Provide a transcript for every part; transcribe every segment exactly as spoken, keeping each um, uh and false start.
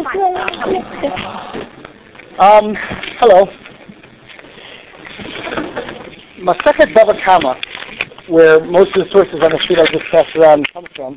Um, hello. Masechet Bava Kama, where most of the sources on the sheet I just passed around come from.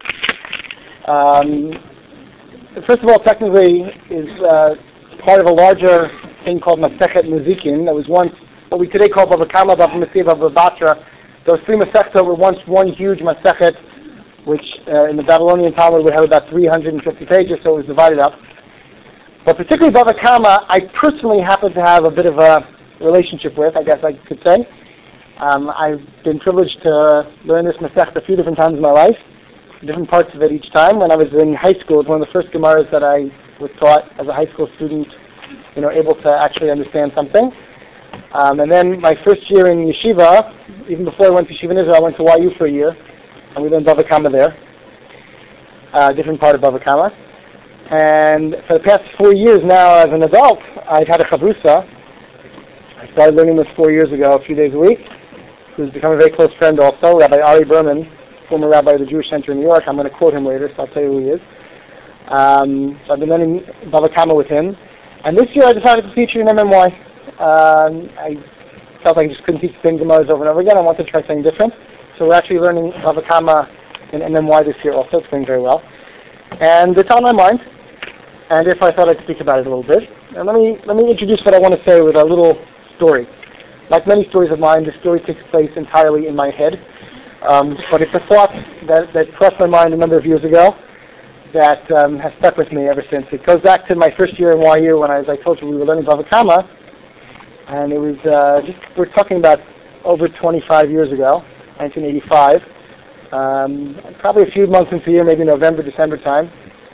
Um, first of all, technically, is uh, part of a larger thing called Masechet Nezikin that was once what we today call Bava Kama, Bava Metzia, Bava Batra. Those three Masechta were once one huge Masechet, which uh, in the Babylonian Talmud would have about three hundred fifty pages, so it was divided up. But particularly Bava Kama, I personally happen to have a bit of a relationship with, I guess I could say. Um, I've been privileged to learn this Masechta a few different times in my life, different parts of it each time. When I was in high school, it was one of the first Gemaras that I was taught as a high school student, you know, able to actually understand something. Um, and then my first year in Yeshiva, even before I went to Yeshiva in Israel, I went to Y U for a year, and we learned Bava Kama there, a uh, different part of Bava Kama. And for the past four years now, as an adult, I've had a chavrusa. I started learning this four years ago, a few days a week, who's become a very close friend also, Rabbi Ari Berman, former rabbi of the Jewish Center in New York. I'm going to quote him later, so I'll tell you who he is. Um, so I've been learning Bava Kama with him. And this year I decided to teach you in M M Y. Um, I felt like I just couldn't teach the same Gemaras over and over again. I wanted to try something different. So we're actually learning Bava Kama in M M Y this year also. It's going very well. And it's on my mind. And if I thought I'd speak about it a little bit. And let me let me introduce what I want to say with a little story. Like many stories of mine, this story takes place entirely in my head. Um, but it's a thought that, that crossed my mind a number of years ago that um, has stuck with me ever since. It goes back to my first year in Y U when, I, as I told you, we were learning Bava Kama. And it was uh, just, we're talking about over twenty-five years ago, nineteen eighty-five. Um, probably a few months into the year, maybe November, December time.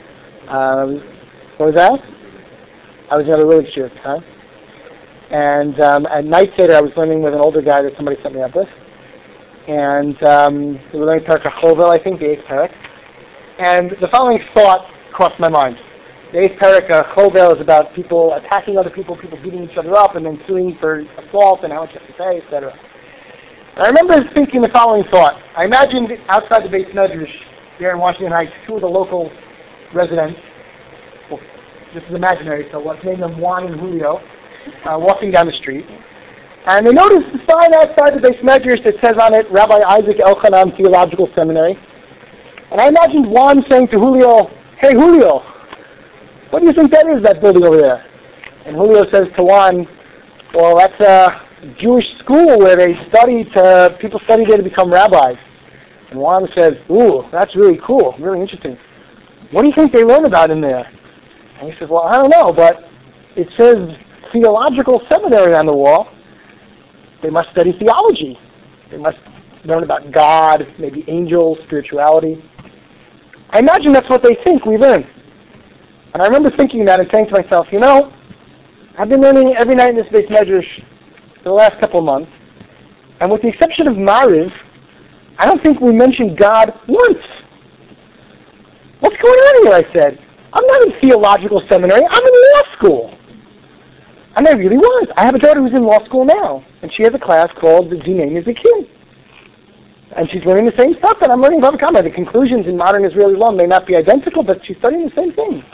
Um, what was that? I was in another village at the time. And um, at night Seder, I was learning with an older guy that somebody set me up with. And um, we were learning Parak HaChovel, I think, the eighth Parak. And the following thought crossed my mind. The eighth Parak HaChovel is about people attacking other people, people beating each other up, and then suing for assault and how much you have to pay, et cetera. I remember thinking the following thought. I imagined outside the Beis Medrash here in Washington Heights, two of the local residents, well, this is imaginary, so let's name them Juan and Julio, uh, walking down the street. And they noticed the sign outside the Beis Medrash that says on it, Rabbi Isaac Elchanan Theological Seminary. And I imagined Juan saying to Julio, "Hey Julio, what do you think that is, that building over there?" And Julio says to Juan, "Well, that's a Jewish school where they study to, people study there to become rabbis." And Juan says, "Ooh, that's really cool, really interesting. What do you think they learn about in there?" And he says, "Well, I don't know, but it says theological seminary on the wall. They must study theology. They must learn about God, maybe angels, spirituality." I imagine that's what they think we learn. And I remember thinking that and saying to myself, you know, I've been learning every night in this Beis Medrash for the last couple of months, and with the exception of Mariv, I don't think we mentioned God once. What's going on here, I said. I'm not in theological seminary, I'm in law school. And I really was. I have a daughter who's in law school now, and she has a class called the Dinei Nezikin. And she's learning the same stuff that I'm learning Bava Kama. The conclusions in modern Israeli law may not be identical, but she's studying the same thing.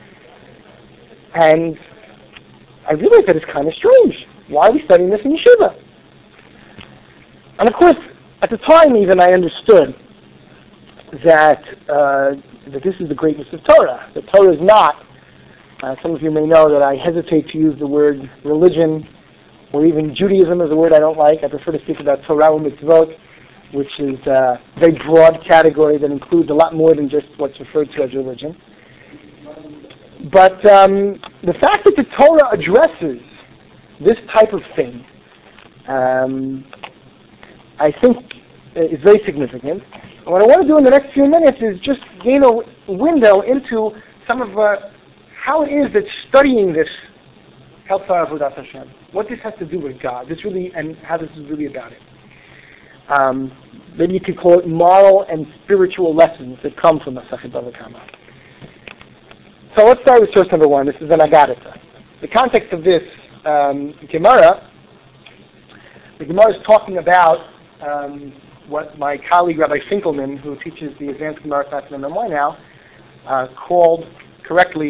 And I realized that it's kind of strange. Why are we studying this in Yeshiva? And of course, at the time even, I understood that uh, that this is the greatness of Torah. That Torah is not, uh, some of you may know that I hesitate to use the word religion, or even Judaism is a word I don't like. I prefer to speak about Torah and mitzvot, which is a very broad category that includes a lot more than just what's referred to as religion. But um, the fact that the Torah addresses this type of thing, um, I think is very significant. And what I want to do in the next few minutes is just gain a window into some of uh, how it is that studying this helps our Avodat Hashem. What this has to do with God, this really, and how this is really about it. Um, maybe you could call it moral and spiritual lessons that come from Masechet Bava Kama. So let's start with source number one. This is an Agadata. The context of this um, Gemara, the Gemara is talking about um, what my colleague Rabbi Finkelman, who teaches the advanced Gemara class in M M Y now, uh, called correctly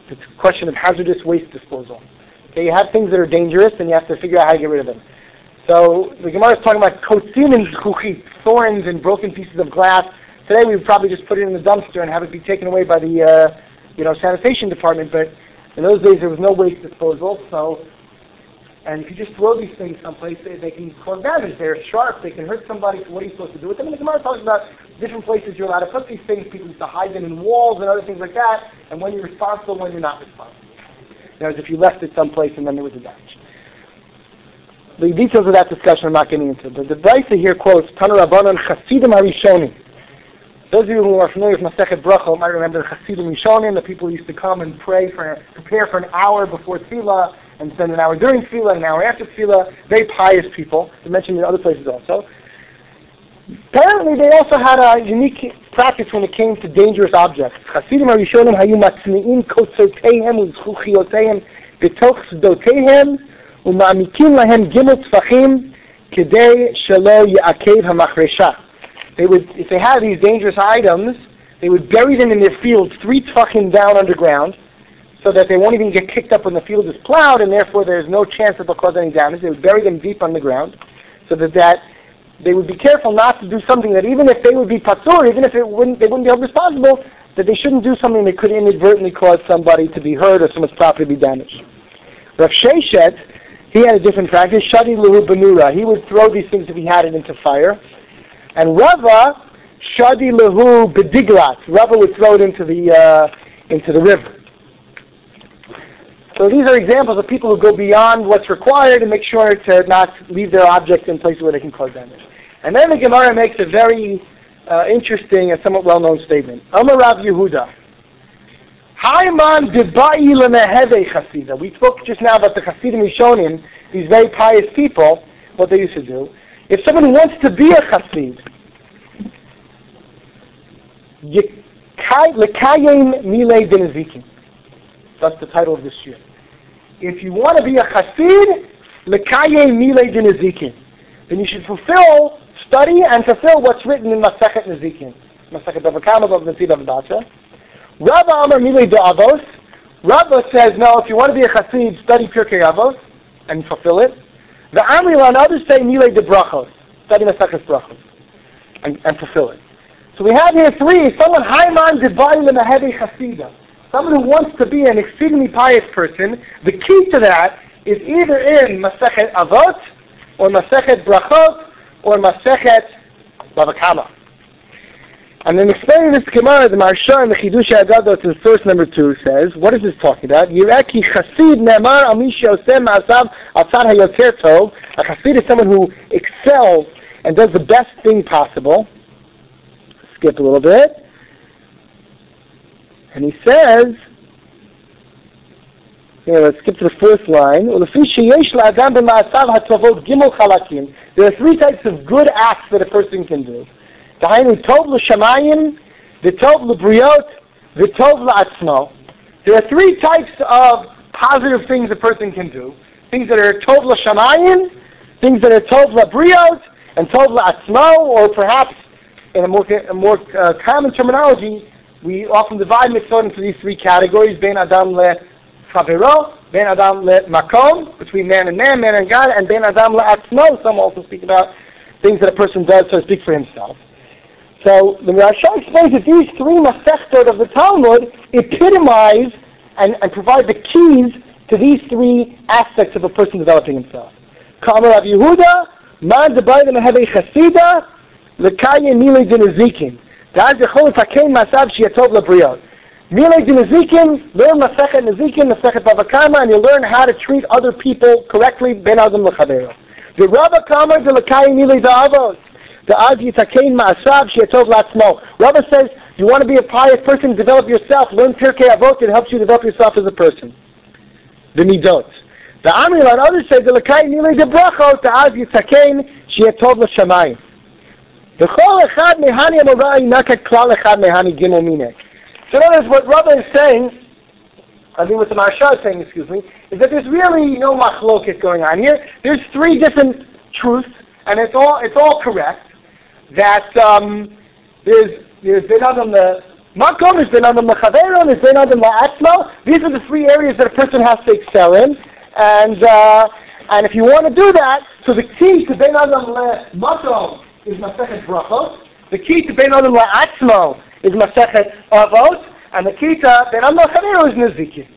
It's a question of hazardous waste disposal. Okay, you have things that are dangerous, and you have to figure out how to get rid of them. So the Gemara is talking about kotzin and zchuchit, thorns and broken pieces of glass. Today we would probably just put it in the dumpster and have it be taken away by the uh, you know sanitation department. But in those days there was no waste disposal. So, and if you just throw these things someplace, they, they can cause damage. They're sharp. They can hurt somebody. So what are you supposed to do with them? And the Gemara talks about different places you're allowed to put these things. People used to hide them in walls and other things like that. And when you're responsible, when you're not responsible. Whereas if you left it someplace and then there was a damage. The details of that discussion I'm not getting into. But the Brisa here quotes Tanu Rabbanan Chasidim Harishonim. Those of you who are familiar with Masechet Brachot might remember the Chasidim Rishonim. The people used to come and pray for, prepare for an hour before Tefillah and spend an hour during Tefillah and an hour after Tefillah. Very pious people. They mentioned in other places also. Apparently, they also had a unique practice when it came to dangerous objects. Chasidim Harishonim hayu matzni'im kotzotehem u'zchuchiotehem b'toch sdotehem u'ma'amikim lahem gimel tfachim kedei shelo ya'akev ha'machresha. They would, if they had these dangerous items, they would bury them in their fields three tfachim down underground, so that they won't even get kicked up when the field is plowed, and therefore there's no chance that they'll cause any damage. They would bury them deep underground, so that that they would be careful not to do something that even if they would be patur, even if it wouldn't, they wouldn't be held responsible, that they shouldn't do something that could inadvertently cause somebody to be hurt or someone's property to be damaged. Rav Sheshet, he had a different practice. Shadi Lahu Benura. He would throw these things if he had it into fire. And Rava, Shadi Lahu Bedigrat. Rava would throw it into the uh, into the river. So these are examples of people who go beyond what's required and make sure to not leave their objects in places where they can cause damage. And then the Gemara makes a very uh, interesting and somewhat well-known statement. Amar Rav Yehuda. Haiman debai lemeheve chasida. We spoke just now about the Chasidim Rishonim, these very pious people, what they used to do. If someone wants to be a Chasid, lekayim milei dinazikin. That's the title of this year. If you want to be a Chasid, lekayim milei dinazikin, then you should fulfill, study, and fulfill what's written in Masechet Nezikin. Masechet Bava Kama, Bava Netziv, Bava Batza. Rabba Amar milei da'avos. Rabba says, no, if you want to be a Chasid, study Pirkei Avos and fulfill it. The Amrila and others say milei de brachos, study Masechet Brachos and, and fulfill it. So we have here three. Someone Haiman Debai Lemeheve Chasida. Someone who wants to be an exceedingly pious person. The key to that is either in Masechet Avot or Masechet Brachot or Masechet Bava Kama. And then explaining this Gemara, the Maharsha and the Chidush Haggadah in source number two says, what is this talking about? Yireki Chasid Ne'emar Al Mi She'oseh Ma'asav Al Tzad HaYoter Tov. A Chasid is someone who excels and does the best thing possible. Skip a little bit. And he says, here, let's skip to the fourth line. There are three types of good acts that a person can do. Tov l'shamayim, v'tov l'briot, v'tov l'atzmo. There are three types of positive things a person can do. Things that are tov l'shamayim, things that are tov l'briot, and tov l'atzmo, or perhaps in a more, a more uh, common terminology, we often divide mitzvot into these three categories: ben adam lechavero, ben adam lemakom, between man and man, man and God, and ben adam leatzmo. Some also speak about things that a person does, so to speak, for himself. So the Maharsha explains that these three masechtot of the Talmud epitomize and, and provide the keys to these three aspects of a person developing himself. K'amar Rav Yehuda, man debai lemeheve chasida, lekayim milei dinazikin. Da'az yechol l'takein ma'asav she'yatov labriot. Milei dinazikin, learn Masechet Nezikin, Masechet Bava Kama, and you learn how to treat other people correctly, ben adam l'chavero. The Rabba Kamar de lekayim milei da'avos. Da'az yitakein ma'asav she'yatov la'atzmo. Rabba says, you want to be a pious person, develop yourself, learn Pirkei Avot, it helps you develop yourself as a person. The midot. The Amrila and others say, the lekayim milei de brachot, da'az yitakein she'yatov l'shamayim. So in other words, what Rabba is saying, I think what the Maharsha is saying, excuse me, is that there's really no machloket going on here. There's three different truths, and it's all it's all correct. That um, there's there's ben adam Makom is Ben Adam L'Chavero, and is Ben Adam L'Atzmo. These are the three areas that a person has to excel in. And uh, and if you want to do that, so the key to Ben Adam L'Makom is Masechet Brachos. The key to Ben Adam L'Atzmo is Masechet Avot. And the key to Ben Adam L'Chavero is Nezikin.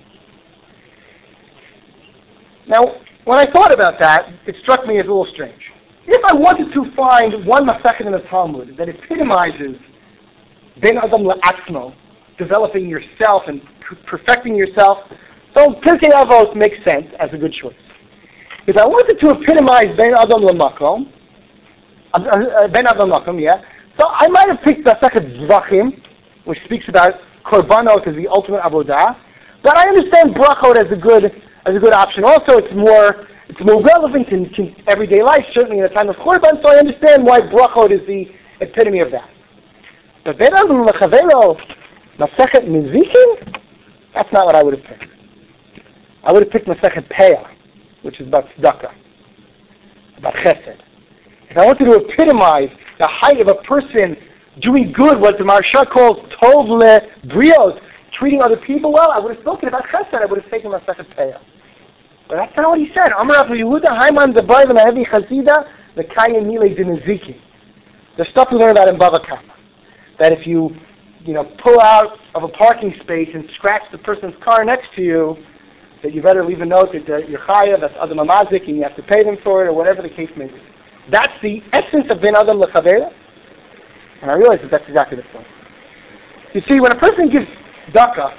Now, when I thought about that, it struck me as a little strange. If I wanted to find one Masechet in the Talmud that epitomizes Ben Adam L'Atzmo, developing yourself and perfecting yourself, so Pirkei Avos makes sense as a good choice. If I wanted to epitomize Ben Adam L'Makom, uh, Ben Adam L'Makom, yeah, so I might have picked Masechet Zvachim, which speaks about Korbanot as the ultimate Avodah, but I understand Brachot as a good as a good option. Also, it's more it's more relevant in, in everyday life, certainly in a time of Korban, so I understand why Brachot is the epitome of that. But Ben Adam L'Chavero, Masechet Nezikin, that's not what I would have picked. I would have picked Masechet Peah, which is about tzedakah, about chesed. If I wanted to epitomize the height of a person doing good, what the Maharsha calls tov lebrios, treating other people well, I would have spoken about chesed. I would have taken Masechet Peah. But that's not what he said. Amar Rav Yehuda Haiman Zabai v'Nahevi Chazida L'Kayin Milei D'Nezikin. The stuff we learned about in Bava Kama. That if you, you know, pull out of a parking space and scratch the person's car next to you, that you better leave a note that uh, you're chayav, that's Adam Amazik, and you have to pay them for it, or whatever the case may be. That's the essence of Ben Adam L'Chavera. And I realize that that's exactly the point. You see, when a person gives tzedakah,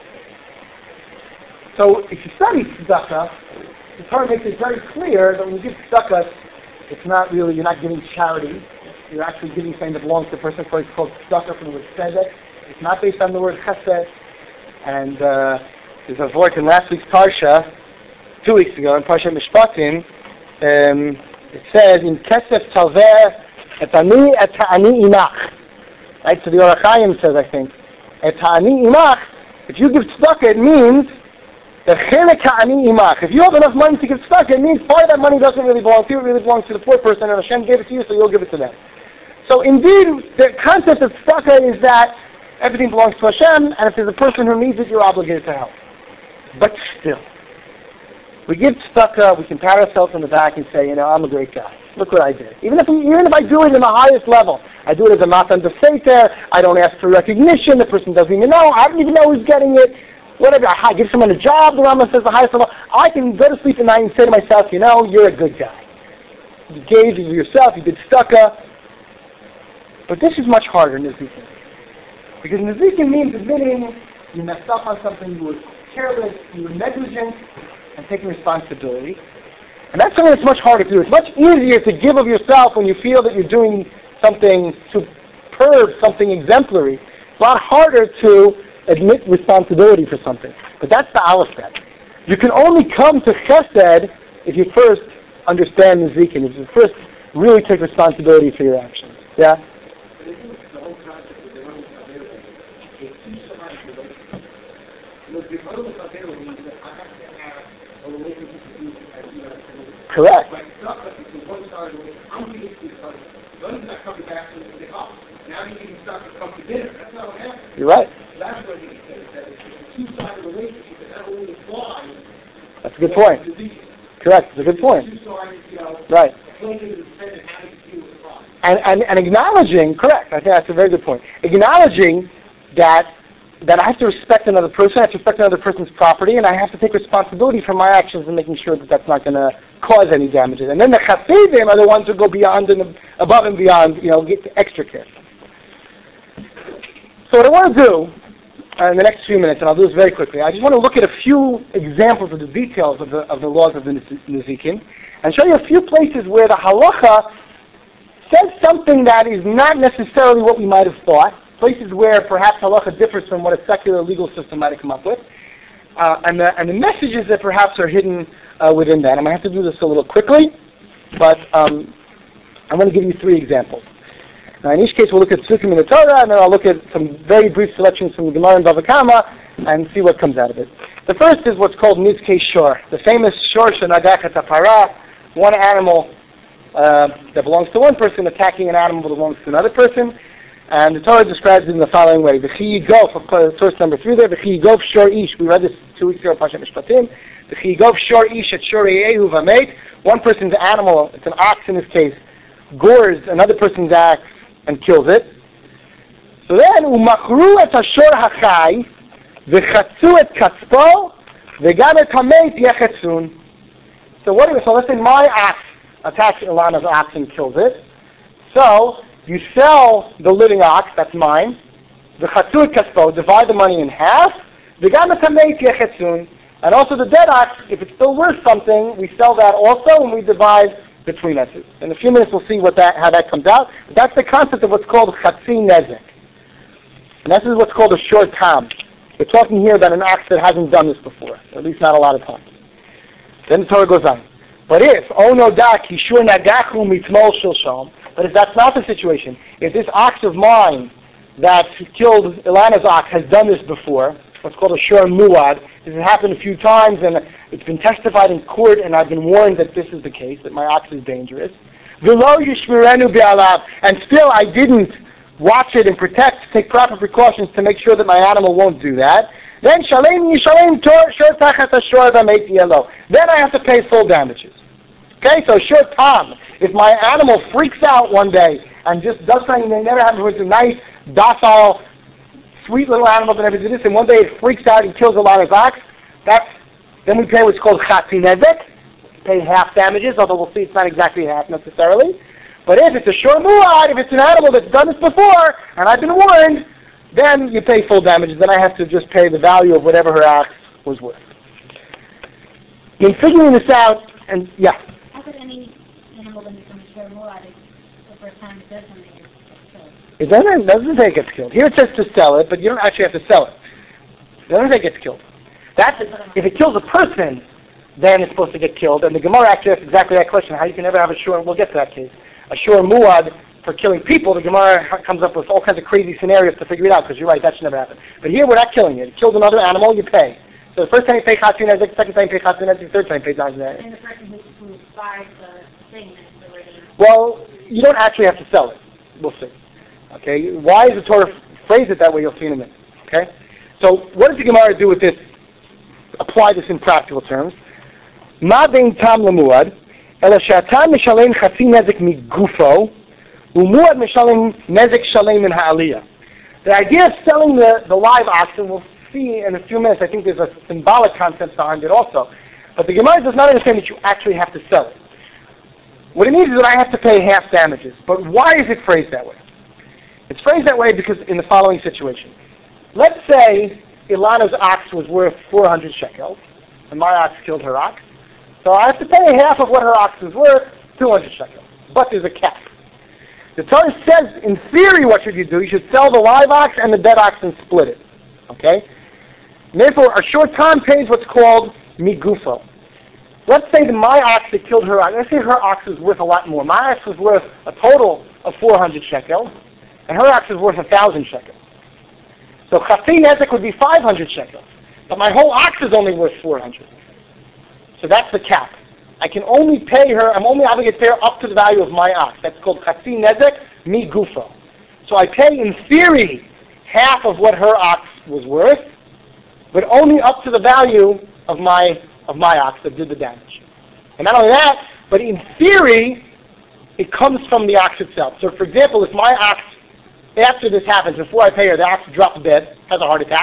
so if you study tzedakah, the Torah makes it very clear that when you give tzedakah, it's not really, you're not giving charity. You're actually giving something that belongs to the person. It's called tzedakah from the word tzedek. It's not based on the word chesed. And uh, there's a word in last week's parsha, two weeks ago, in Parsha Mishpatim, um, it says, in kesef talveh et ani et ha'ani imach. Right, so the Orach Chaim says, I think, et ha'ani imach, if you give tzedakah, it means that chelek ha'ani imach. If you have enough money to give tzedakah, it means part of that money doesn't really belong to you, it really belongs to the poor person, and Hashem gave it to you, so you'll give it to them. So indeed, the concept of tzedakah is that everything belongs to Hashem, and if there's a person who needs it, you're obligated to help. But still, we give tzedakah, we can pat ourselves on the back and say, you know, I'm a great guy. Look what I did. Even if even if I do it in the highest level, I do it as a matan d'seiter, I don't ask for recognition, the person doesn't even know, I don't even know who's getting it, whatever, I give someone a job, the Rambam says the highest level, I can go to sleep at night and say to myself, you know, you're a good guy. You gave to yourself, you did tzedakah. But this is much harder in Nezikin. Because Nezikin means admitting you messed up on something, you were careless, you were negligent, and taking responsibility. And that's something that's much harder to do. It's much easier to give of yourself when you feel that you're doing something superb, something exemplary. It's a lot harder to admit responsibility for something. But that's the Aleph step. You can only come to Chesed if you first understand Nezikin, if you first really take responsibility for your actions. Yeah? Correct. You're right. That's a good point. Correct. It's a good point. Right. And, and and acknowledging, correct. I think that's a very good point. Acknowledging that that I have to respect another person, I have to respect another person's property, and I have to take responsibility for my actions and making sure that that's not going to cause any damages. And then the chassidim are the ones who go beyond and above and beyond, you know, get extra care. So what I want to do uh, in the next few minutes, and I'll do this very quickly, I just want to look at a few examples of the details of the of the laws of the Nezikin, and show you a few places where the halacha says something that is not necessarily what we might have thought. Places where perhaps halacha differs from what a secular legal system might have come up with, uh, and, the, and the messages that perhaps are hidden uh, within that. I'm going to have to do this a little quickly, but um, I'm going to give you three examples. Now, in each case, we'll look at Sukkim in the Torah, and then I'll look at some very brief selections from the Gemara and Bava Kama, and see what comes out of it. The first is what's called Nizkei Shor, the famous Shor Shenagach Tapara, one animal uh, that belongs to one person attacking an animal that belongs to another person. And the Torah describes it in the following way. V'chi yigof, source number three there, V'chi yigof shor ish. We read this two weeks ago, Pashat Mishpatim. V'chi yigof shor ish et shor yehu v'meit. One person's animal, it's an ox in this case, gores another person's ox and kills it. So then, u'machru et hashor hachai, v'chatzu et katzpo, v'gam et hameit yechetzun. So what do we, so let's say my ox attacks Ilana's ox and kills it. So, you sell the living ox, that's mine, the chatzut kaspo, divide the money in half, and also the dead ox, if it's still worth something, we sell that also and we divide between us. In a few minutes we'll see what that, how that comes out. But that's the concept of what's called chatzi nezek. And this is what's called a short tam. We're talking here about an ox that hasn't done this before, at least not a lot of times. Then the Torah goes on. But if, oh no dak, hishur nagachu mitmol shilshom, but if that's not the situation, if this ox of mine that killed Ilana's ox has done this before, what's called a shor muad, this has happened a few times and it's been testified in court and I've been warned that this is the case, that my ox is dangerous, v'lo yishmirenu bi'alav, and still I didn't watch it and protect, take proper precautions to make sure that my animal won't do that, then shalem yishalem shor tachat hashor v'meit yelo. Then I have to pay full damages. Okay, so short tam. If my animal freaks out one day and just does something they never happened before, it's a nice, docile, sweet little animal that never did this, and one day it freaks out and kills a lot of ox, that's, then we pay what's called chatzi nezek, pay half damages, although we'll see it's not exactly half necessarily. But if it's a shor muad, if it's an animal that's done this before, and I've been warned, then you pay full damages, then I have to just pay the value of whatever her ox was worth. In figuring this out, and yeah. How could any animal that becomes shor muad the first time it does something it gets killed? It doesn't, doesn't say it gets killed. Here it says to sell it, but you don't actually have to sell it. It doesn't say it gets killed. That's, if it kills a person, then it's supposed to get killed. And the Gemara actually asks exactly that question, how you can never have a shor, we'll get to that case, a shor muad for killing people. The Gemara comes up with all kinds of crazy scenarios to figure it out, because you're right, that should never happen. But here we're not killing it. It kills another animal, you pay. So the first time you pay chatzi nezek, the second time you pay chatzi nezek, the third time you pay chatzi nezek. And the person who, who buys the thing is already... Well, you don't actually have to sell it. We'll see. Okay, why is the Torah phrase it that way? You'll see in a minute. Okay, so what does the Gemara do with this? Apply this in practical terms. Ma bein tam lemuad, ela she'atan mishalem chatzi nezek migufo, umuad mishalem nezek shalem min ha'aliyah. The idea of selling the, the live ox, and we'll see in a few minutes, I think there's a symbolic concept behind it also. But the Gemara does not understand that you actually have to sell it. What it means is that I have to pay half damages. But why is it phrased that way? It's phrased that way because in the following situation. Let's say Ilana's ox was worth four hundred shekels, and my ox killed her ox. So I have to pay half of what her ox is worth, two hundred shekels. But there's a cap. The Torah says, in theory, what should you do? You should sell the live ox and the dead ox and split it. Okay? And therefore, a short time pays what's called migufo. Let's say that my ox that killed her ox, let's say her ox is worth a lot more. My ox was worth a total of four hundred shekels, and her ox is worth one thousand shekels. So chatzi nezek would be five hundred shekels, but my whole ox is only worth four hundred. So that's the cap. I can only pay her, I'm only obligated to pay her up to the value of my ox. That's called chatzi nezek migufo. So I pay, in theory, half of what her ox was worth, but only up to the value of my of my ox that did the damage. And not only that, but in theory, it comes from the ox itself. So for example, if my ox, after this happens, before I pay her, the ox drops dead, has a heart attack,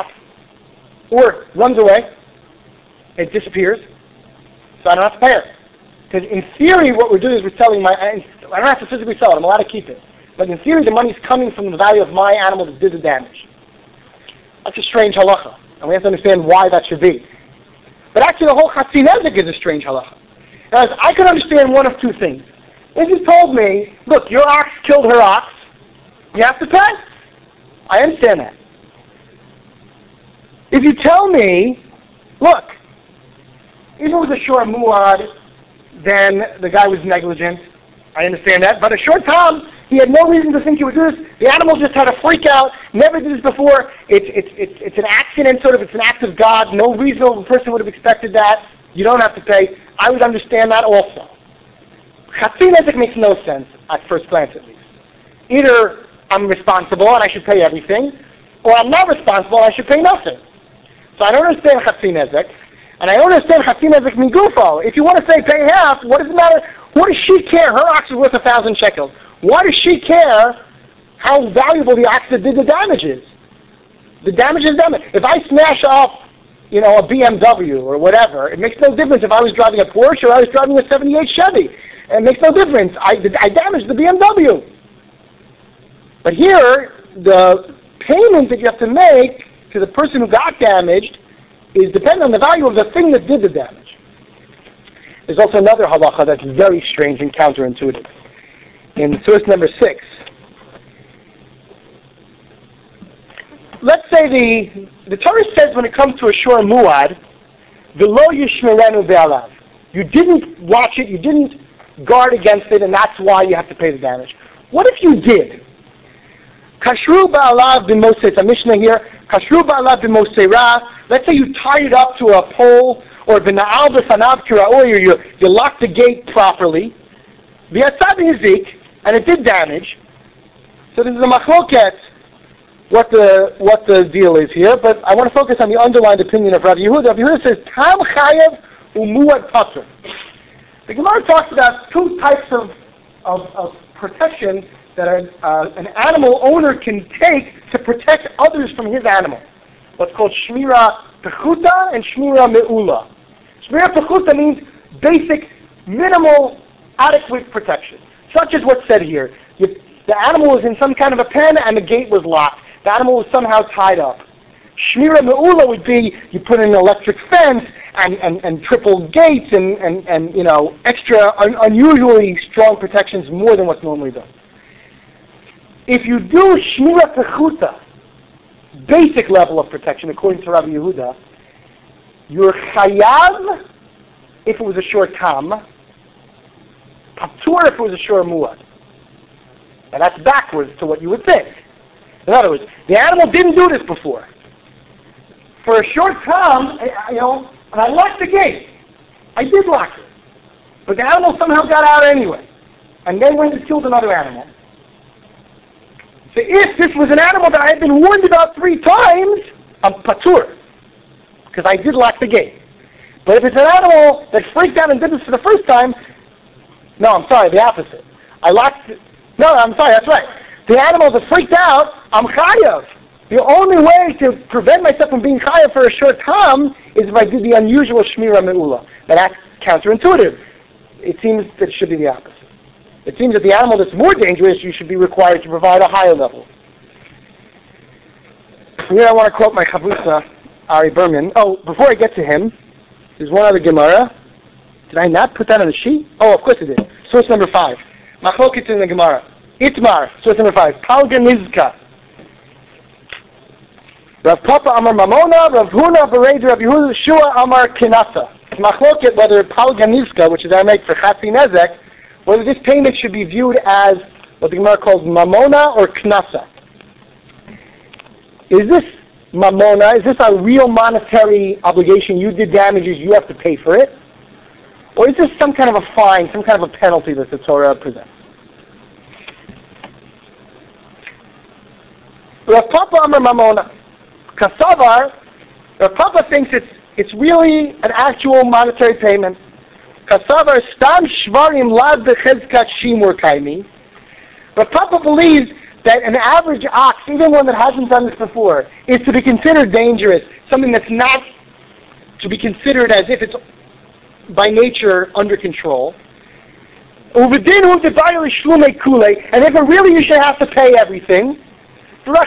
or runs away, it disappears, so I don't have to pay her. Because in theory, what we're doing is we're selling my, I don't have to physically sell it, I'm allowed to keep it. But in theory, the money's coming from the value of my animal that did the damage. That's a strange halacha, and we have to understand why that should be. But actually, the whole chatzi nezek is a strange halacha. Now, I can understand one of two things. If you told me, look, your ox killed her ox, you have to pay. I understand that. If you tell me, look, if it was a shor muad, then the guy was negligent. I understand that. But a short time, he had no reason to think he would do this. The animal just had a freak out, never did this before. It's, it's, it's, it's an accident, sort of. It's an act of God. No reasonable person would have expected that. You don't have to pay. I would understand that also. Chatzi nezek makes no sense, at first glance at least. Either I'm responsible and I should pay everything, or I'm not responsible and I should pay nothing. So I don't understand Chatzi Nezek, and I don't understand Chatzi Nezek Migufo. If you want to say pay half, what does it matter? What does she care? Her ox is worth a thousand shekels. Why does she care how valuable the ox that did the damage is? The damage is damage. If I smash off, you know, a B M W or whatever, it makes no difference if I was driving a Porsche or I was driving a seventy-eight Chevy. It makes no difference. I, I damaged the B M W. But here, the payment that you have to make to the person who got damaged is dependent on the value of the thing that did the damage. There's also another halacha that's very strange and counterintuitive. In source number six, let's say the the Torah says when it comes to a shor muad, v'lo yishmerenu ve'alav. You didn't watch it, you didn't guard against it, and that's why you have to pay the damage. What if you did? Kashru ba'alav b'mosei, it's a Mishnah here, Kashru ba'alav b'moseira, let's say you tied it up to a pole, or b'na'al b'fanav kira'oi, or you, you locked the gate properly, v'yatzad hizik, and it did damage. So this is a machloket, what the what the deal is here, but I want to focus on the underlined opinion of Rabbi Yehuda. Rabbi Yehuda says, Tam chayev umuad patur. The Gemara talks about two types of, of, of protection that a, uh, an animal owner can take to protect others from his animal. What's called shmira pechuta and shmira me'ula. Shmira pechuta means basic, minimal, adequate protection, such as what's said here. You, the animal was in some kind of a pen and the gate was locked. The animal was somehow tied up. Shmira me'ula would be you put in an electric fence and, and, and triple gates and, and, and you know extra un, unusually strong protections more than what's normally done. If you do shmira pechuta, basic level of protection according to Rabbi Yehuda, you're chayav if it was a shor tam, patur if it was a shor muad. And that's backwards to what you would think. In other words, the animal didn't do this before. For a short time, you know, and I locked the gate. I did lock it. But the animal somehow got out anyway. And then went and killed another animal. So if this was an animal that I had been warned about three times, I'm patur. Because I did lock the gate. But if it's an animal that freaked out and did this for the first time, no, I'm sorry, the opposite. I locked it. No, I'm sorry, that's right. The animals that freaked out, I'm chayav. The only way to prevent myself from being chayav for a short time is if I did the unusual shmira me'ula. But that's counterintuitive. It seems that it should be the opposite. It seems that the animal that's more dangerous, you should be required to provide a higher level. Here I want to quote my chavrusa, Ari Berman. Oh, before I get to him, there's one other Gemara. Did I not put that on the sheet? Oh, of course I did. Source number five. Machlokes in the Gemara. Itmar, source number five. Palga Nizka. Rav Papa Amar Mamona, Rav Huna Bered, Rav Yehuda Shua Amar Kinasa. It's machloket whether Palga Nizka, which is Aramaic for Chatzi Nezek, whether this payment should be viewed as what the Gemara calls Mamona or Knasa. Is this Mamona, is this a real monetary obligation? You did damages, you have to pay for it? Or is this some kind of a fine, some kind of a penalty that the Torah presents? Rav Papa Amar Mamona. Kasavar, Rav Papa thinks it's it's really an actual monetary payment. Kasavar stam shvarim lad bechezkat shimur kaimi. Rav Papa believes that an average ox, even one that hasn't done this before, is to be considered dangerous, something that's not to be considered as if it's by nature under control. And if it really you should have to pay everything. But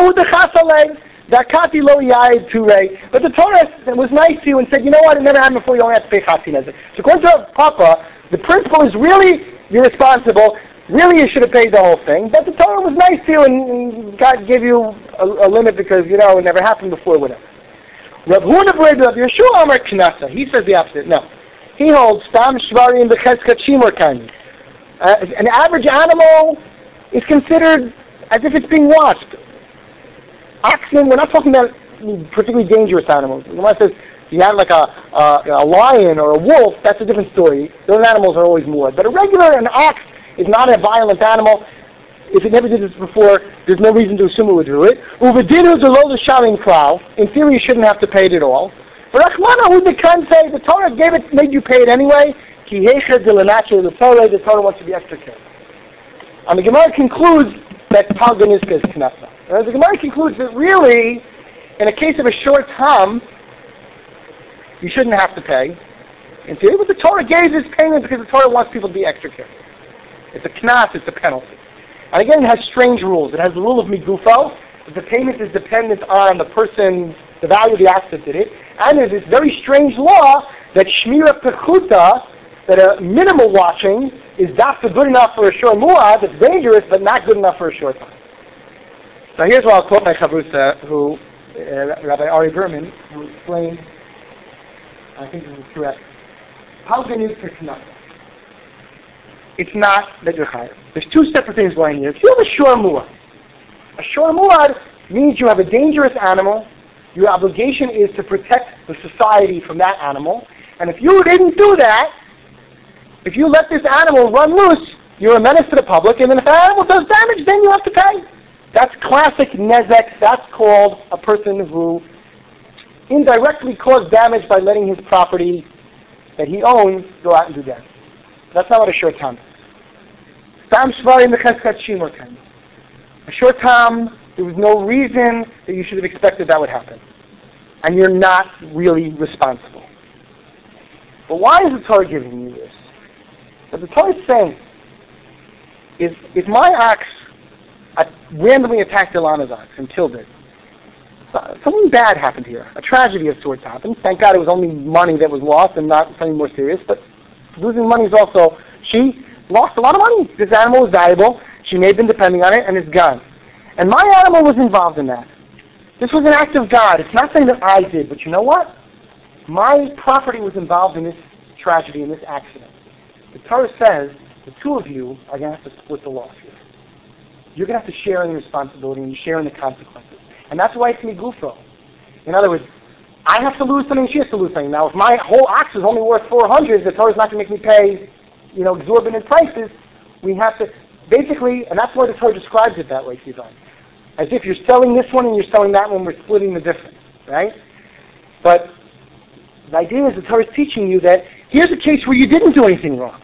the Torah was nice to you and said, you know what, it never happened before, you only have to pay Chatzi Nezek. So according to Papa, the principle is really, you're responsible, really you should have paid the whole thing, but the Torah was nice to you and God gave you a, a limit because, you know, it never happened before, whatever. Rav Huna Bered Rav Yeshua Amar Knasa, he says the opposite, no. He holds, Stam Shvarim Bechezkat Shimur Kaimi. An average animal is considered as if it's being watched. Oxen, we're not talking about particularly dangerous animals. The Gemara says, if you have like a, a, a lion or a wolf, that's a different story. Those animals are always moored. But a regular, an ox, is not a violent animal. if it never did this before, there's no reason to assume it would do it. Uvadinu below the shalim klau. In theory, you shouldn't have to pay it at all. But Rachmana, who the can say the Torah gave it, made you pay it anyway. Ki hecha dilanachur the Torah. The Torah wants to be extra careful. And the Gemara concludes that Palganiska is Knasa. And the Gemara concludes that really, in a case of a short time, you shouldn't have to pay. In theory, but the Torah gave this payment because the Torah wants people to be extra careful. It's a knas, it's a penalty. And again, it has strange rules. It has the rule of migufo, that the payment is dependent on the person, the value of the asset did it. And there's this very strange law that shmira pechuta, that a minimal watching is dafka good enough for a short muad, it's dangerous, but not good enough for a short time. So here's what I'll quote my chavrusa, who, uh, Rabbi Ari Berman, who explained, I think this is correct, Palgan is for knas. It's not that you're chayav. There's two separate things going here. If you have a shor muad, a shor muad means you have a dangerous animal. Your obligation is to protect the society from that animal. And if you didn't do that, if you let this animal run loose, you're a menace to the public. And then if the animal does damage, then you have to pay. That's classic nezek. That's called a person who indirectly caused damage by letting his property that he owns go out and do damage. That's not what a short time is. Tam shvarim mecheskat shimor time. A short time, there was no reason that you should have expected that would happen. And you're not really responsible. But why is the Torah giving you this? What the Torah is saying is, if my ox I randomly attacked Ilana's ox and killed it, something bad happened here. A tragedy of sorts happened. Thank God it was only money that was lost and not something more serious, but losing money is also, she lost a lot of money. This animal was valuable. She may have been depending on it, and it's gone. And my animal was involved in that. This was an act of God. It's not something that I did, but you know what? My property was involved in this tragedy, in this accident. The Torah says the two of you are going to have to split the loss here. You're going to have to share in the responsibility and share in the consequences. And that's why it's migufo. In other words, I have to lose something, she has to lose something. Now, if my whole ox is only worth four hundred, the Torah's not going to make me pay, you know, exorbitant prices. We have to, basically, and that's why the Torah describes it that way, Sivan. As if you're selling this one and you're selling that one, we're splitting the difference, right? But the idea is the Torah is teaching you that here's a case where you didn't do anything wrong.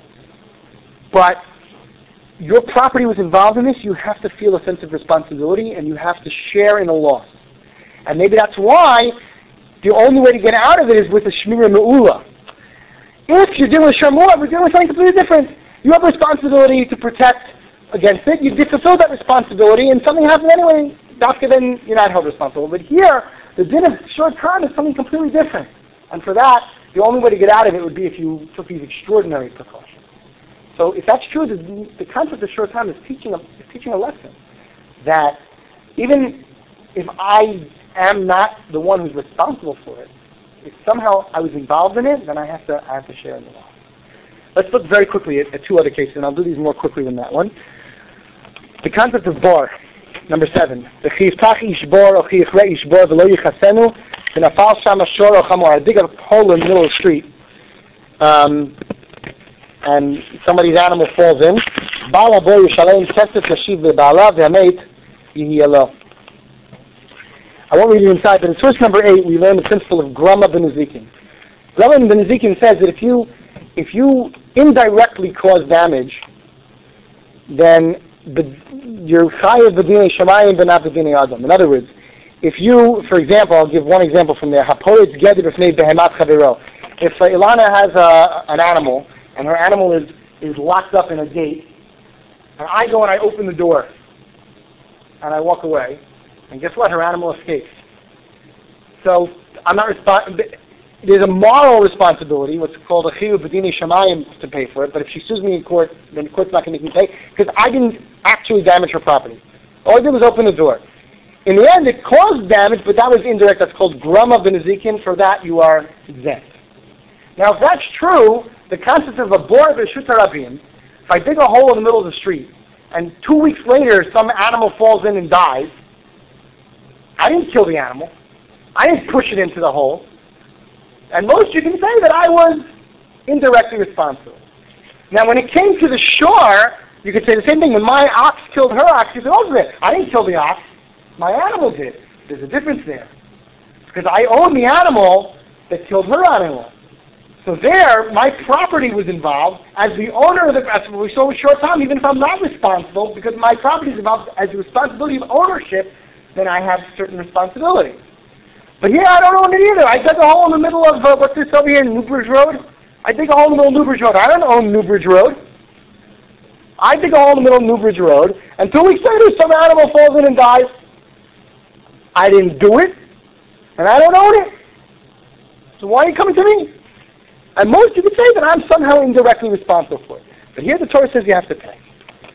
But your property was involved in this, you have to feel a sense of responsibility and you have to share in the loss. And maybe that's why the only way to get out of it is with a shmira me'ula. If you're dealing with shamua, we're dealing with something completely different. You have a responsibility to protect against it. You fulfill that responsibility, and something happens anyway. Dafka, then you're not held responsible. But here, the din of short term is something completely different. And for that, the only way to get out of it would be if you took these extraordinary precautions. So if that's true, the, the concept of short time is teaching a, is teaching a lesson that even if I am not the one who's responsible for it, if somehow I was involved in it, then I have to I have to share in the loss. Let's look very quickly at, at two other cases, and I'll do these more quickly than that one. The concept of bar, number seven. I dig a hole in the middle of the street, um, and somebody's animal falls in. I won't read you inside, but in source number eight, we learn the principle of Grama ben Nezikin. Grama ben Nezikin says that if you if you indirectly cause damage, then the, you're chayav b'dinei shamayim but not b'dinei adam. In other words, if you, for example, I'll give one example from there. Haporetz geder b'fnei behemat chavero. If uh, Ilana has a, an animal and her animal is is locked up in a gate, and I go and I open the door and I walk away. And guess what? Her animal escapes. So I'm not responsible. There's a moral responsibility, what's called a chiyuv b'dinei shamayim, to pay for it. But if she sues me in court, then the court's not going to make me pay because I didn't actually damage her property. All I did was open the door. In the end, it caused damage, but that was indirect. That's called grama b'nezikin. For that, you are exempt. Now, if that's true, the concept of a bor b'shut harabim, if I dig a hole in the middle of the street and two weeks later some animal falls in and dies, I didn't kill the animal. I didn't push it into the hole. And most you can say that I was indirectly responsible. Now when it came to the shore, You could say the same thing. When my ox killed her ox, you say, oh, I didn't kill the ox. My animal did. There's a difference there. Because I own the animal that killed her animal. So there, my property was involved as the owner of the festival. We saw with short time, even if I'm not responsible, because my property is involved as the responsibility of ownership, then I have certain responsibilities. But here I don't own it either. I dug a hole in the middle of, uh, what's this over here, Newbridge Road? I dig a hole in the middle of Newbridge Road. I don't own Newbridge Road. I dig a hole in the middle of Newbridge Road, and two weeks later some animal falls in and dies. I didn't do it, and I don't own it. So why are you coming to me? And most you could say that I'm somehow indirectly responsible for it. But here the Torah says you have to pay.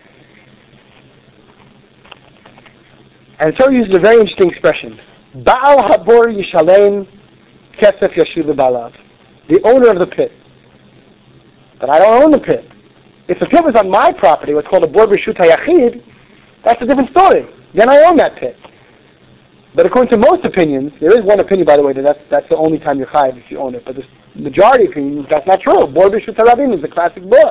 And the Torah uses a very interesting expression. Ba'al habor yishalem kesef yashuv balav. The owner of the pit. But I don't own the pit. If the pit was on my property, what's called a bor b'shut hayachid, that's a different story. Then I own that pit. But according to most opinions, there is one opinion, by the way, that that's, that's the only time you're chayav if you own it. But the majority of opinions, that's not true. Bor b'shut harabim is the classic bor.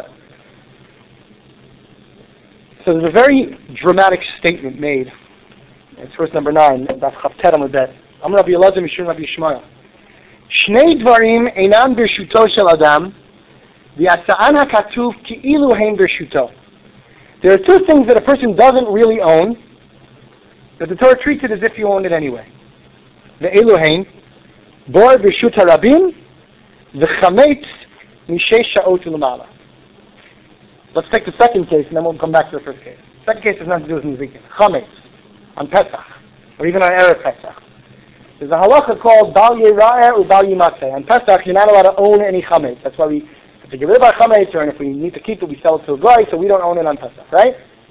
So there's a very dramatic statement made. It's verse number nine. That's Chavter Amud. I'm Rabbi Elazar Mishum Rabbi Yishmael. Shnei dvarim einam b'shuto shel adam, v'asa'an hakatuv ki'ilu hein b'shuto. There are two things that a person doesn't really own, but the Torah treats it as if you own it anyway. Ve'elu hein, bor b'shut harabim, v'chametz mishesh sha'ot u'lamala. Let's take the second case, and then we'll come back to the first case. The second case has nothing to do with Nezikin. Chametz, on Pesach, or even on Erev Pesach. There's a halacha called Bal Yera'eh or Bal Yimatzeh. On Pesach, you're not allowed to own any chametz. That's why we have to get rid of our chametz, or if we need to keep it, we sell it to a guy, so we don't own it on Pesach, right?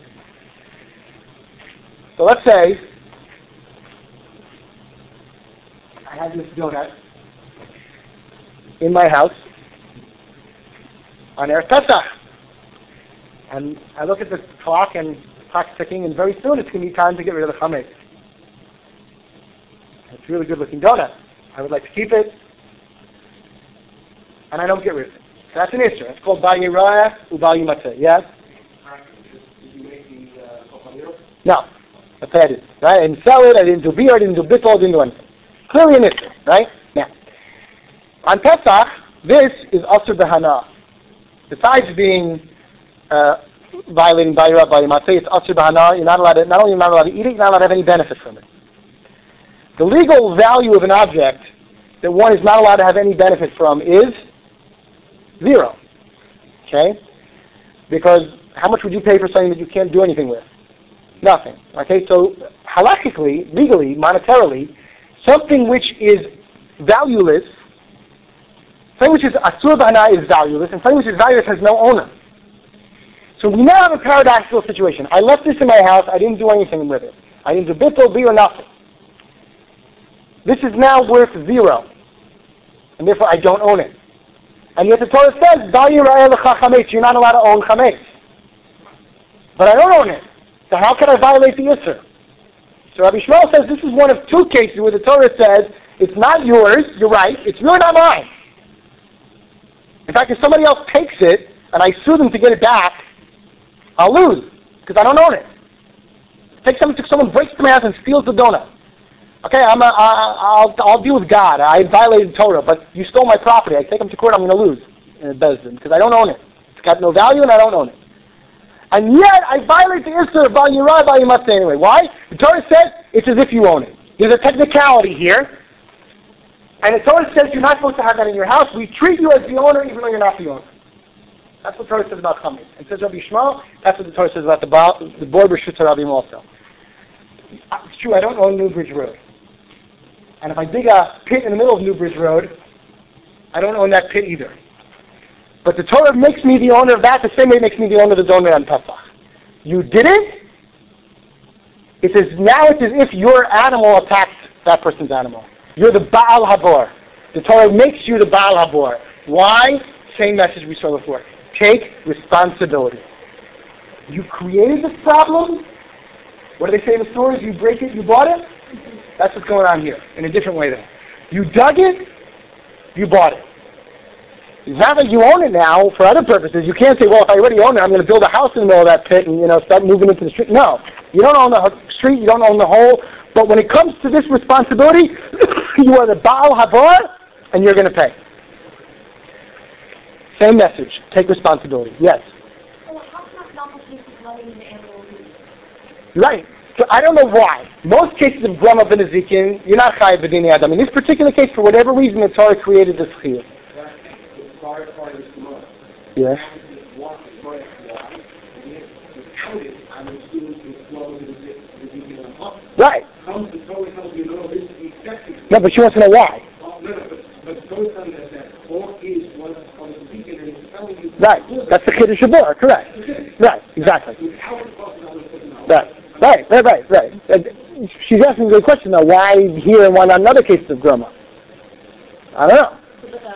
So let's say I have this donut in my house on Erev Pesach. And I look at the clock, and the clock's ticking, and very soon it's going to be time to get rid of the chametz. It's a really good-looking donut. I would like to keep it, and I don't get rid of it. So that's an issue. It's called Bal Yera'eh or Bal Yimatzeh. Yes? Did you make the uh, No. That's what I did. Right? I didn't sell it, I didn't do beer, I didn't do bittul, I didn't do anything. Clearly an issue, right? Now, on Pesach, this is Asur B'Hana. Besides being uh, violating Bal Yera'eh, Bal Yimatzeh, it's Asur B'Hana. You're not allowed to, not only are you not allowed to eat it, you're not allowed to have any benefit from it. The legal value of an object that one is not allowed to have any benefit from is zero. Okay? Because how much would you pay for something that you can't do anything with? Nothing. Okay? So halachically, legally, monetarily, something which is valueless, something which is asur b'hana is valueless, and something which is valueless has no owner. So we now have a paradoxical situation. I left this in my house, I didn't do anything with it. I didn't do bittul, beer, nothing. This is now worth zero, and therefore I don't own it. And yet the Torah says, Bal Yera'eh lecha chametz, you're not allowed to own chametz. But I don't own it. So how can I violate the Yisur? So Rabbi Yishmael says this is one of two cases where the Torah says, it's not yours, you're right, it's really not mine. In fact, if somebody else takes it, and I sue them to get it back, I'll lose, because I don't own it. Take someone, someone breaks my house and steals the donut. Okay, I'm a, I, I'll, I'll deal with God. I violated Torah, but you stole my property. I take them to court, I'm going to lose in a Bezdin, because I don't own it. It's got no value, and I don't own it. And yet, I violate the Isser of Bal Yera'eh, Bal Yimatzeh anyway. Why? The Torah says it's as if you own it. There's a technicality here, and the Torah says you're not supposed to have that in your house. We treat you as the owner, even though you're not the owner. That's what the Torah says about chametz. And says Rabbi Yishmael, that's what the Torah says about the Baal, the Bor B'Shut Harabim also. It's true, I don't own Newbridge Road. And if I dig a pit in the middle of Newbridge Road, I don't own that pit either. But the Torah makes me the owner of that the same way it makes me the owner of the donut on Pesach. You did it, it says now it's as if your animal attacked that person's animal. You're the Baal Habor. The Torah makes you the Baal Habor. Why? Same message we saw before. Take responsibility. You created this problem. What do they say in the stories? You break it, you bought it? That's what's going on here, in a different way though. You dug it, you bought it. It's not that you own it now for other purposes. You can't say, well, if I already own it, I'm going to build a house in the middle of that pit and, you know, start moving into the street. No. You don't own the street. You don't own the hole. But when it comes to this responsibility, you are the Baal Habar, and you're going to pay. Same message. Take responsibility. Yes? Well, how come not the case of letting the animal be? Right. So I don't know why. Most cases of Grama ben Ezekiel, you're not chayav b'dinei adam. In this particular case, for whatever reason, the Torah created this chiyuv. Yes. Right. No, but she wants to know why. Right. That's the Kiddush Shabbat, correct. Right, exactly. Right. Right, right, right, right. She's asking a good question though. Why here and why not in other cases of Groma? I don't know.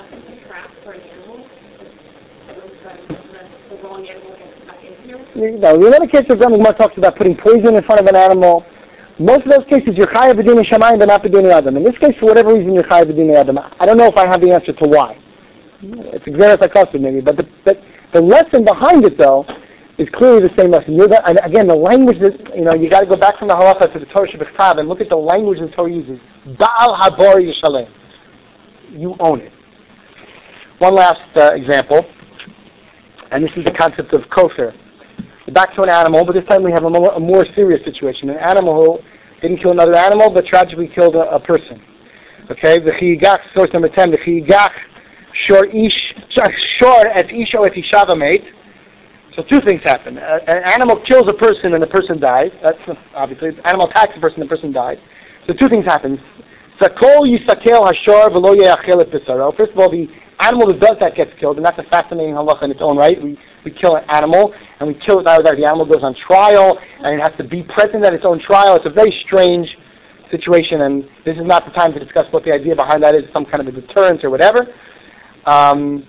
You know, in other cases of Groma, Gemara talks about putting poison in front of an animal. Most of those cases, you're chayav b'dinei shamayim, but not b'dinei adam. In this case, for whatever reason, you're chayav b'dinei adam. I don't know if I have the answer to why. It's exeris hakosud maybe, but the, the the lesson behind it though is clearly the same lesson. You're the, and again, the language that you know, you got to go back from the halacha to the Torah shebechtav and look at the language the Torah uses. Baal habar yishalem. You own it. One last uh, example, and this is the concept of kofir. Back to an animal, but this time we have a more, a more serious situation. An animal who didn't kill another animal, but tragically killed a, a person. Okay, the chiyigach, source number ten, the chiyigach shor ish shor et isho et ishava mate. So two things happen. Uh, an animal kills a person and the person dies. That's obviously, an animal attacks a person and the person dies. So two things happen. Sakol yisakel hashor v'lo ye'achel et pisaro. First of all, the animal that does that gets killed, and that's a fascinating halacha in its own right. We we kill an animal, and we kill it now that the animal goes on trial, and it has to be present at its own trial. It's a very strange situation, and this is not the time to discuss what the idea behind that is, some kind of a deterrence or whatever. Um,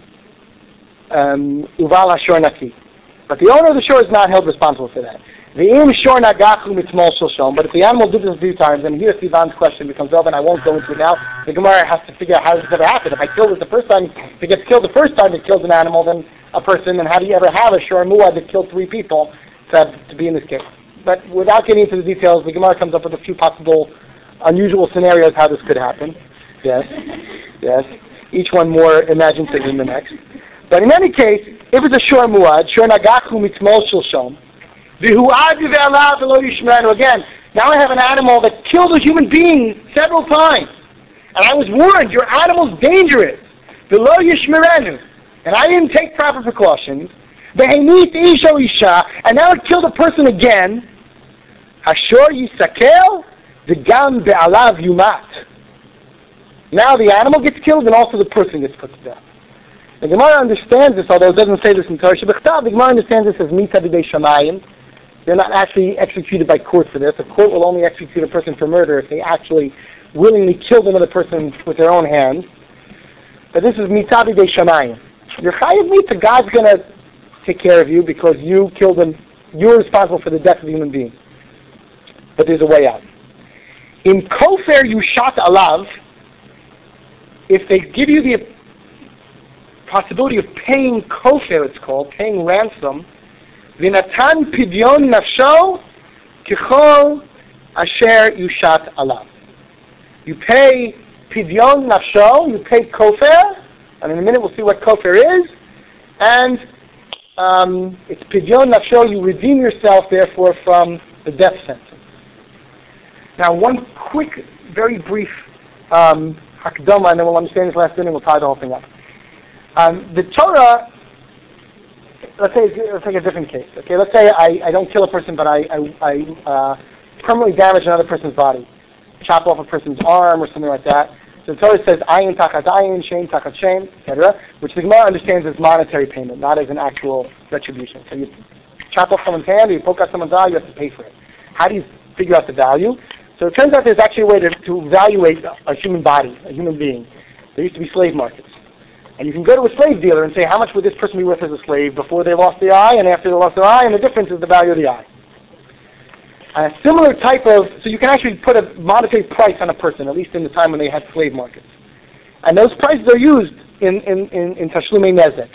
um, Uval hashor naki. But the owner of the shore is not held responsible for that. The im shor nagachu mitzmol shel. But if the animal did this a few times, and here Sivan's question becomes relevant, I won't go into it now. The Gemara has to figure out how does this ever happen. If I killed it the first time, if it gets killed the first time it kills an animal, then a person, and how do you ever have a shor muad that killed three people to, have, to be in this case? But without getting into the details, the Gemara comes up with a few possible unusual scenarios how this could happen. Yes, yes. Each one more imaginative than the next. But in any case, if it's a shor muad, shor nagachu mitzmol shel. Again, now I have an animal that killed a human being several times. And I was warned, your animal's dangerous. And I didn't take proper precautions. And now it killed a person again. Now the animal gets killed and also the person gets put to death. The Gemara understands this, although it doesn't say this in Torah Shebechtav. The Gemara understands this as mita b'dei shamayim. They're not actually executed by court for this. A court will only execute a person for murder if they actually willingly killed another person with their own hands. But this is mita b'dei shamayim. You're chayav mita. God's going to take care of you because you killed him. You're responsible for the death of a human being. But there's a way out. In kofer you shot alav. If they give you the possibility of paying kofer, it's called, paying ransom, v'natan pidyon nafsho kichol asher yushat alav. You pay pidyon nafsho, you pay kofer, and in a minute we'll see what kofer is, and um, it's pidyon nafsho, you redeem yourself, therefore, from the death sentence. Now, one quick, very brief um, hakdama, and then we'll understand this last thing, and we'll tie the whole thing up. Um, the Torah, let's say, let's take a different case. Okay, let's say I, I don't kill a person, but I, I, I uh, permanently damage another person's body, chop off a person's arm or something like that. So the Torah says ayin tachat ayin, shame tachat shame, et cetera, which the Gemara understands as monetary payment, not as an actual retribution. So you chop off someone's hand, or you poke out someone's eye, you have to pay for it. How do you figure out the value? So it turns out there's actually a way to, to evaluate a human body, a human being. There used to be slave markets. And you can go to a slave dealer and say, how much would this person be worth as a slave before they lost the eye and after they lost their eye, and the difference is the value of the eye. A similar type of, so you can actually put a monetary price on a person, at least in the time when they had slave markets. And those prices are used in, in, in, in Tashlumei Nezek.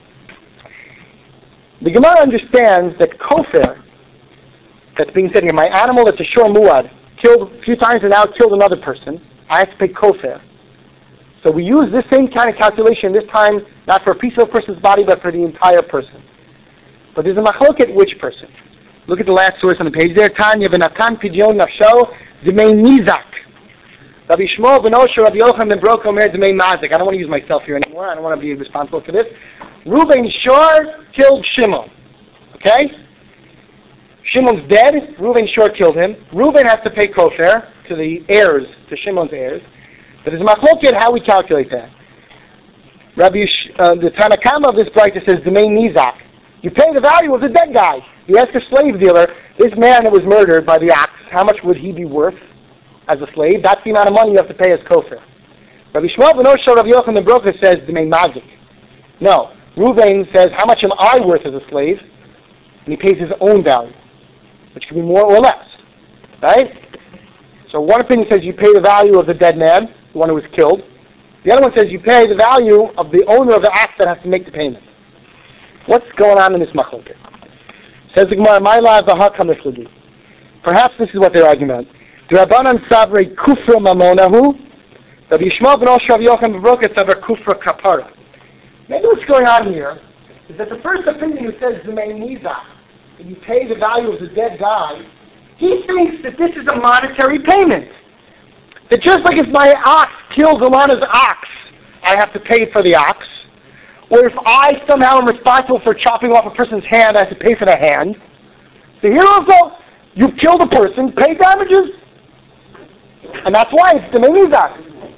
The Gemara understands that kofar, that's being said here, my animal that's a shor muad, killed a few times and now killed another person, I have to pay kofar. So we use this same kind of calculation, this time not for a piece of a person's body, but for the entire person. But there's a machloket which person. Look at the last source on the page there. Tanya v'natan pidyon nafsho d'mei nizak. Rabbi Shmuel ben Osher, Rabbi Yochanan ben Broka omer d'mei mazik. I don't want to use myself here anymore. I don't want to be responsible for this. Reuben Shor killed Shimon. Okay? Shimon's dead. Reuben Shor killed him. Reuben has to pay kofar to the heirs, to Shimon's heirs. But there's a machloket how we calculate that. Rabbi, uh, the Tanakama of this brayta says d'mei nizak. You pay the value of the dead guy. You ask a slave dealer, this man that was murdered by the ox, how much would he be worth as a slave? That's the amount of money you have to pay as kofar. Rabbi Shmuel ben Osher, Rabbi Yochanan ben Broka says d'mei mazik. No. Reuven says, how much am I worth as a slave? And he pays his own value, which can be more or less. Right? So one opinion says you pay the value of the dead man, the one who was killed. The other one says you pay the value of the owner of the ox that has to make the payment. What's going on in this machloket? Says the Gemara, my life the perhaps this is what they're arguing about. Rabbanan savrei kufra mamonahu, Rabbi Yishmael ben Osher, Rabbi Yochanan ben Broka savrei kufra kapara. Maybe what's going on here is that the first opinion who says d'mei nizak, that you pay the value of the dead guy, he thinks that this is a monetary payment. That just like if my ox kills Alana's ox, I have to pay for the ox. Or if I somehow am responsible for chopping off a person's hand, I have to pay for the hand. So here also, you've killed a person, pay damages. And that's why it's d'mei nizak.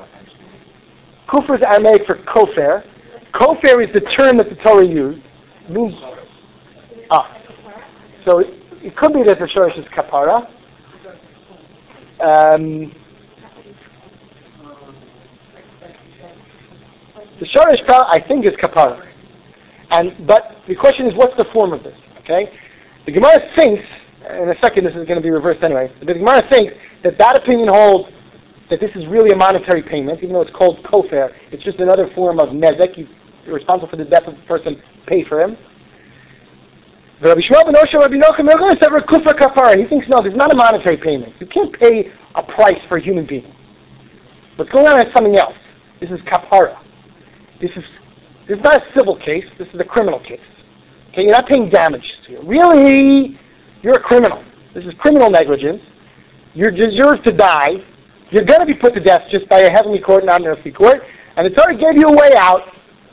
Kufr is Aramaic for kofar. Kofar is the term that the Torah used. It means, ah. So it, it could be that the shorish is kapara. Um, the shorish, I think, is kapara. And but the question is, what's the form of this? Okay, the Gemara thinks, in a second this is going to be reversed anyway. But the Gemara thinks that that opinion holds that this is really a monetary payment, even though it's called kofar. It's just another form of nezek. You're responsible for the death of the person, pay for him. Rabbi Shmuel ben Osher, Rabbi Yochanan ben Broka said kufra kapara. He thinks no, this is not a monetary payment. You can't pay a price for a human being. What's going on is something else. This is kapara. This is this is not a civil case. This is a criminal case. Okay, you're not paying damages to you. Really, you're a criminal. This is criminal negligence. You deserve to die. You're going to be put to death just by a heavenly court, not an earthly court. And the Torah gave you a way out.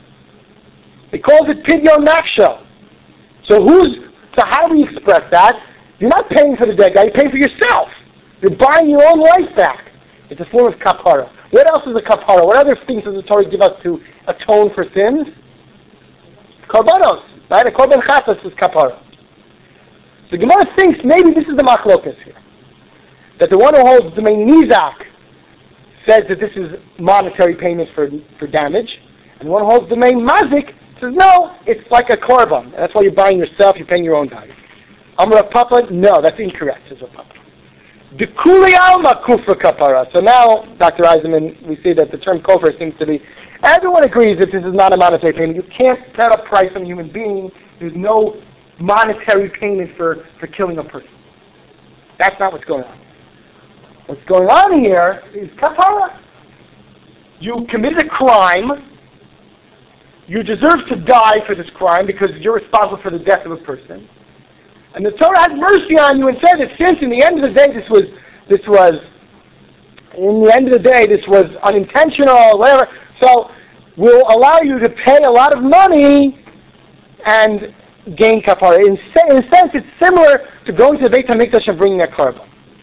It calls it pidyon nafsho. So who's? So how do we express that? You're not paying for the dead guy. You're paying for yourself. You're buying your own life back. It's a form of kapara. What else is a kapara? What other things does the Torah give us to atone for sins? Korbanos, right? A korban chatas is kapara. So Gemara thinks maybe this is the machlokas here. That the one who holds d'mei nizak says that this is monetary payment for for damage, and the one who holds d'mei mazik says no, it's like a korban. And that's why you're buying yourself, you're paying your own value. Amar Papa, no, that's incorrect, says Rav Papa. Dekuli alma kufra kapara. So now, Doctor Eisenman, we see that the term kofar seems to be, everyone agrees that this is not a monetary payment. You can't set a price on a human being. There's no monetary payment for, for killing a person. That's not what's going on. What's going on here is kapara. You committed a crime. You deserve to die for this crime because you're responsible for the death of a person. And the Torah has mercy on you and said that since in the end of the day this was, this was, in the end of the day this was unintentional, whatever, so we'll allow you to pay a lot of money and gain kapara. In, in a sense, it's similar to going to the Beit HaMikdash and bringing a korban.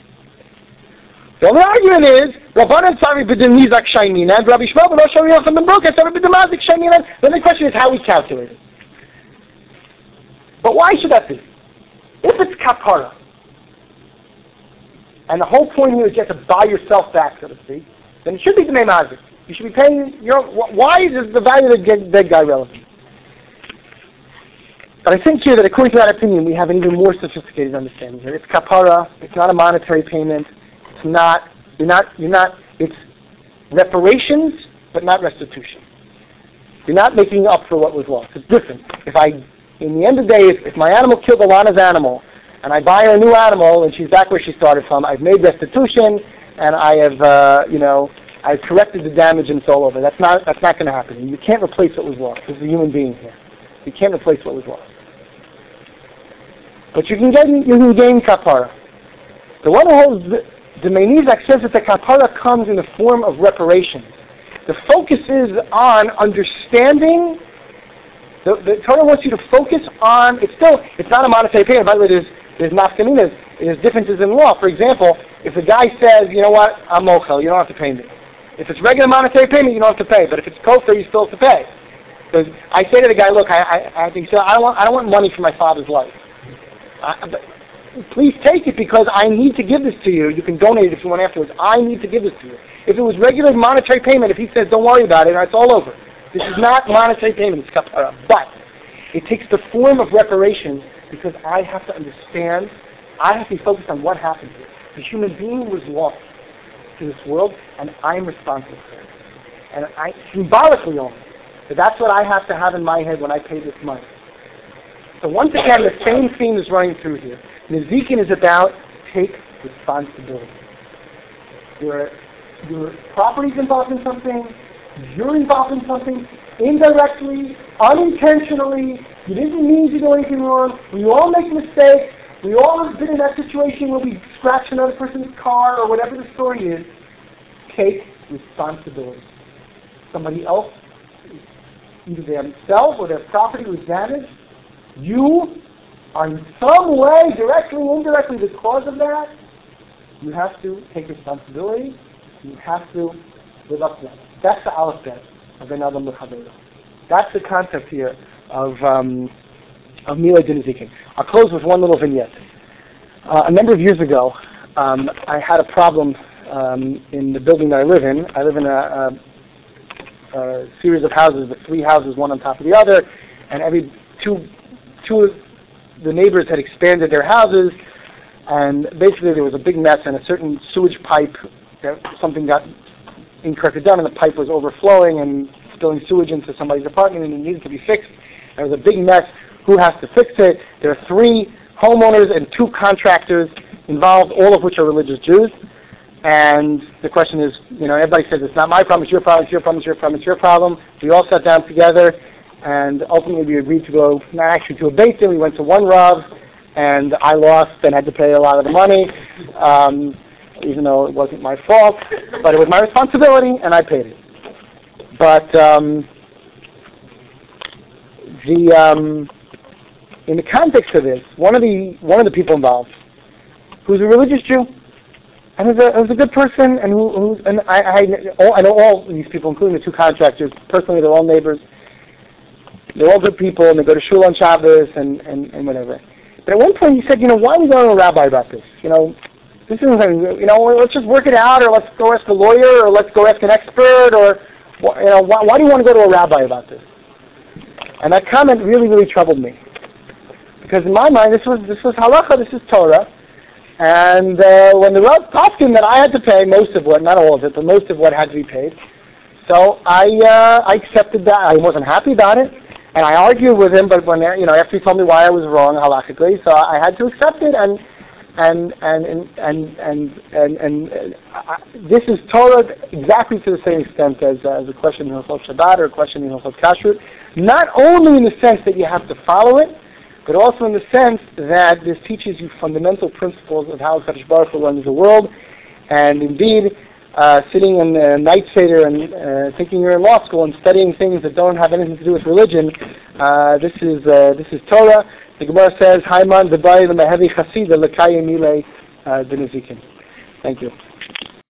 The only argument is, Rabbanan Tzari b'dim nizak shaymina, and Rabbi Yishmael ben Osher Yochanan ben Broka tzari b'dim mazik shaymina. Then the question is how we calculate it. But why should that be? If it's kapara, and the whole point here is you have to buy yourself back, so to speak, then it should be d'mei mazik. You should be paying your own. Why is the value of the dead guy relevant? But I think here that according to that opinion, we have an even more sophisticated understanding here. It's kapara. It's not a monetary payment. It's not. You're not. You're not. It's reparations, but not restitution. You're not making up for what was lost. It's different. If I, in the end of the day, if, if my animal killed Alana's animal, and I buy her a new animal, and she's back where she started from, I've made restitution, and I have, uh, you know, I've corrected the damage, and it's all over. That's not, that's not going to happen. You can't replace what was lost. This is a human being here. You can't replace what was lost. But you can get, you can gain kapara. The one who holds the, the Meinizak says that the kapara comes in the form of reparation. The focus is on understanding. The, the Torah wants you to focus on. It's still. It's not a monetary payment. By the way, there's there's nafkaminas. There's differences in law. For example, if a guy says, you know what, I'm mochel, you don't have to pay me. If it's regular monetary payment, you don't have to pay. But if it's kosher, you still have to pay. Because I say to the guy, look, I I, I think so. I don't want I don't want money for my father's life. I, but please take it because I need to give this to you. You can donate it if you want afterwards. I need to give this to you. If it was regular monetary payment, if he says, don't worry about it, it's all over. This is not monetary payment, it's kapara. But it takes the form of reparation because I have to understand, I have to be focused on what happened here. The human being was lost to this world, and I'm responsible for it. And I, symbolically only, but that's what I have to have in my head when I pay this money. So once again, the same theme is running through here. Nezikin is about take responsibility. Your, your property's involved in something, you're involved in something, indirectly, unintentionally, you didn't mean to do anything wrong, we all make mistakes, we all have been in that situation where we scratch another person's car or whatever the story is. Take responsibility. Somebody else, either themselves or their property was damaged, you are in some way, directly or indirectly, the cause of that. You have to take responsibility. You have to live up to that. That's the Aleph Bet of Ben Adam L'Chaveiro. That's the concept here of um, of Milei Din Nezikin. I'll close with one little vignette. Uh, a number of years ago, um, I had a problem um, in the building that I live in. I live in a, a, a series of houses, with three houses, one on top of the other, and every two two of the neighbors had expanded their houses, and basically there was a big mess, and a certain sewage pipe, something got incorrectly done, and the pipe was overflowing and spilling sewage into somebody's apartment, and it needed to be fixed. There was a big mess. Who has to fix it? There are three homeowners and two contractors involved, all of which are religious Jews. And the question is, you know, everybody says, it's not my problem, it's your problem, it's your problem, it's your problem, it's your problem. We all sat down together, and ultimately we agreed to go, not actually to a Beit Din, we went to one Rav, and I lost and had to pay a lot of the money, um, even though it wasn't my fault, but it was my responsibility, and I paid it. But um, the um, in the context of this, one of the one of the people involved, who's a religious Jew, and was a, was a good person, and who, who's and I I, all, I know all these people, including the two contractors, personally, they're all neighbors. They're all good people, and they go to shul on Shabbos and, and, and whatever. But at one point he said, you know, why are we going to a rabbi about this? You know, this isn't, you know, let's just work it out, or let's go ask a lawyer, or let's go ask an expert, or, you know, why, why do you want to go to a rabbi about this? And that comment really, really troubled me. Because in my mind, this was this was halacha, this is Torah. And uh, when the Rav taught him that I had to pay most of what, not all of it, but most of what had to be paid, so I uh, I accepted that. I wasn't happy about it. And I argued with him, but when, you know, after he told me why I was wrong halachically, so I had to accept it, and and and and and and, and, and, and I, this is Torah exactly to the same extent as uh, as a question in Hilchot Shabbat or a question in Hilchot Kashrut. Not only in the sense that you have to follow it, but also in the sense that this teaches you fundamental principles of how Kadosh Baruch Hu runs the world, and indeed. Uh, sitting in a night seder and uh, thinking you're in law school and studying things that don't have anything to do with religion. Uh, this is uh, this is Torah. The Gemara says, "Haiman debai l'mehevi chasida l'kayim milei din nezikin." Thank you.